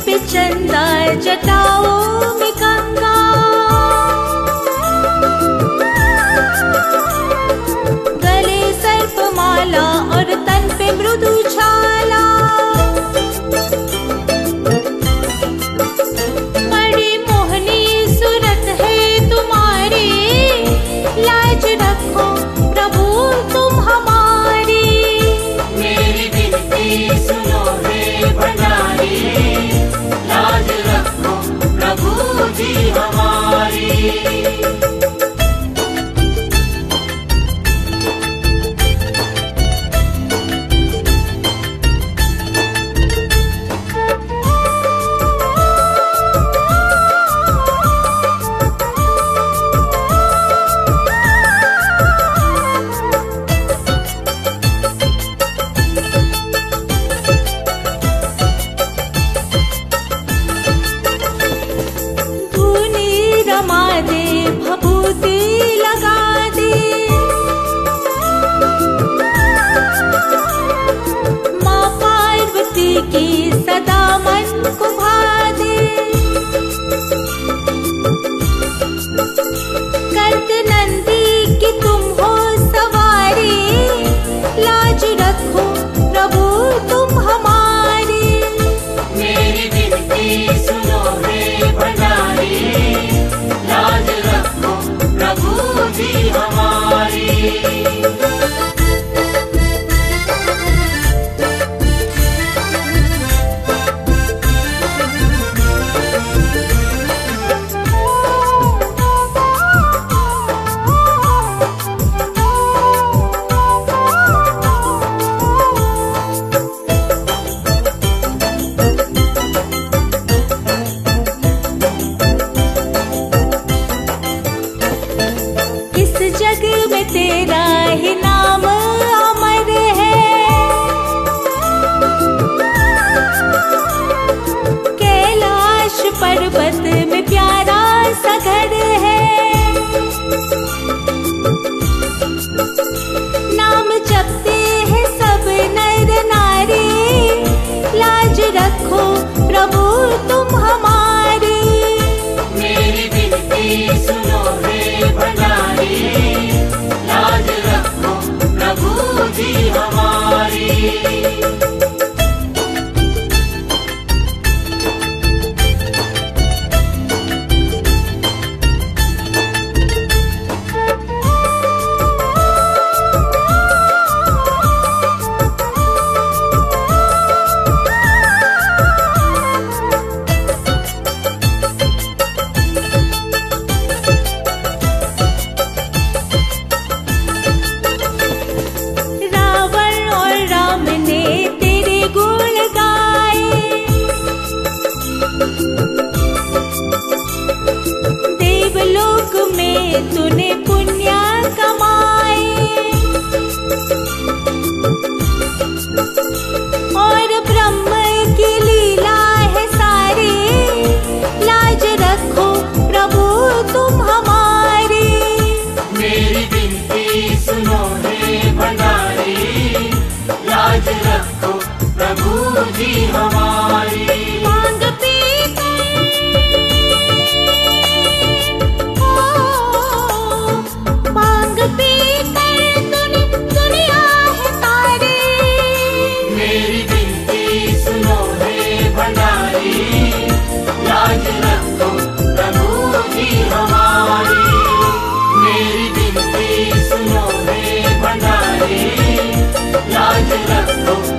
पे चंदा जटाओं में गंगा, गले सर्पमाला और तन पे मृदु छाला। बड़ी मोहनी सूरत है तुम्हारी, लाज रखो प्रभु तुम हमारी। मेरी विनती सुनो हे भंडारी, लाज रखो प्रभु जी हमारी। रमा दे भभूति लगा दे, माँ पार्वती की सदा मन को भा दे। कर्द नंदी की तुम हो सवारी, लाज रखो प्रभु तुम हमारी। मेरी विनती सुनो हे भंडारी, लाज रखो प्रभु जी हमारी। इस जग में तेरा ही नाम अमर है, कैलाश पर्वत में प्यारा सा घर है। नाम जपते हैं सब नर नारी, लाज रखो प्रभु तुम हमारी। मेरी विनती सुनो हे भंडारी, लाज रखो प्रभु जी हमारी। रावण और राम ने तेरे गुण गाए, देवलोक में तूने पुण्य कमाए, और ब्रह्म की लीला है सारी, लाज रखो प्रभु तुम हमारी। मेरी विनती सुनो हे भंडारी, लाज रखो प्रभु जी हमारी। मांग पीकर मांग पीकर दुनिया है तारी। मेरी विनती सुनो हे भंडारी, लाज रखो प्रभु जी हमारी। मेरी विनती सुनो हे भंडारी, लाज रखो